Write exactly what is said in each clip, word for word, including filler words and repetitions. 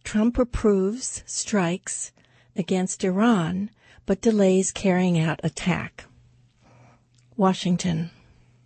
Trump approves strikes against Iran, but delays carrying out attack. Washington.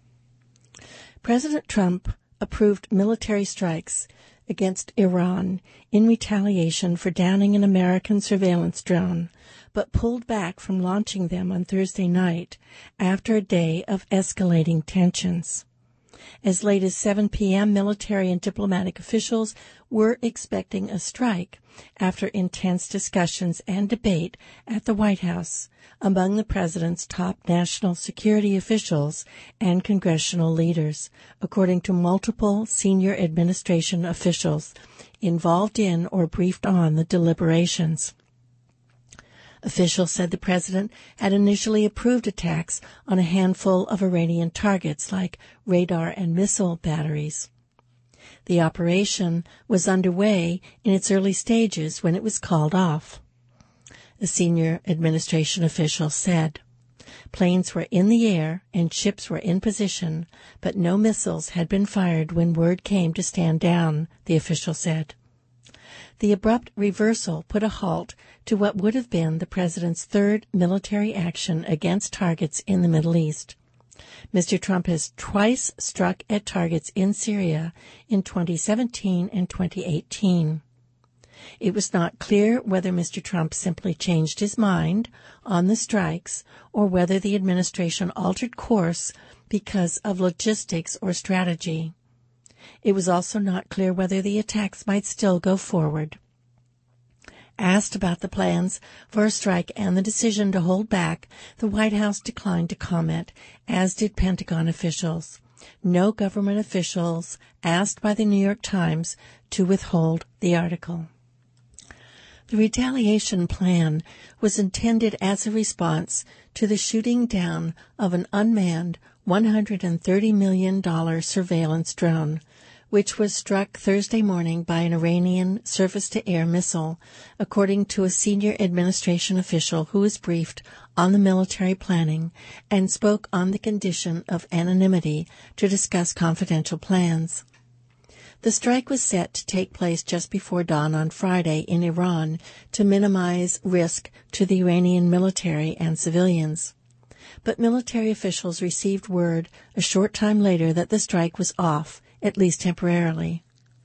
President Trump approved military strikes against Iran in retaliation for downing an American surveillance drone, but pulled back from launching them on Thursday night after a day of escalating tensions. As late as seven p.m., military and diplomatic officials were expecting a strike after intense discussions and debate at the White House among the president's top national security officials and congressional leaders, according to multiple senior administration officials involved in or briefed on the deliberations. Officials said the president had initially approved attacks on a handful of Iranian targets like radar and missile batteries. The operation was underway in its early stages when it was called off. A senior administration official said, "Planes were in the air and ships were in position, but no missiles had been fired when word came to stand down," the official said. The abrupt reversal put a halt to what would have been the president's third military action against targets in the Middle East. Mister Trump has twice struck at targets in Syria in twenty seventeen and twenty eighteen. It was not clear whether Mister Trump simply changed his mind on the strikes or whether the administration altered course because of logistics or strategy. It was also not clear whether the attacks might still go forward. Asked about the plans for a strike and the decision to hold back, the White House declined to comment, as did Pentagon officials. No government officials asked by the New York Times to withhold the article. The retaliation plan was intended as a response to the shooting down of an unmanned one hundred thirty million dollars surveillance drone, which was struck Thursday morning by an Iranian surface-to-air missile, according to a senior administration official who was briefed on the military planning and spoke on the condition of anonymity to discuss confidential plans. The strike was set to take place just before dawn on Friday in Iran to minimize risk to the Iranian military and civilians. But military officials received word a short time later that the strike was off, at least temporarily.